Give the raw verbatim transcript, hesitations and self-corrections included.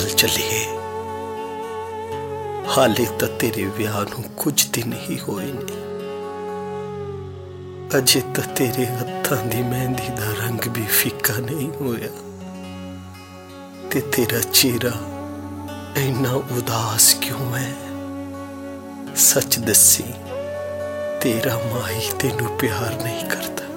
चल चलिए, हाले तो तेरे विआह नूं कुछ दिन ही होए ने। अजे तो तेरे हत्थां दी मेहंदी दा रंग भी फीका नहीं होया ते तेरा चेहरा इन्ना उदास क्यों है? सच दसी, तेरा माही तेनू प्यार नहीं करता।